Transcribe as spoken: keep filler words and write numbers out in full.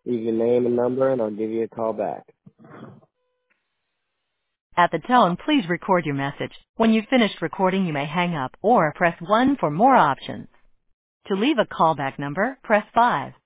Leave your name and number, and I'll give you a call back. At the tone, please record your message. When you've finished recording, you may hang up or press one for more options. To leave a callback number, press five.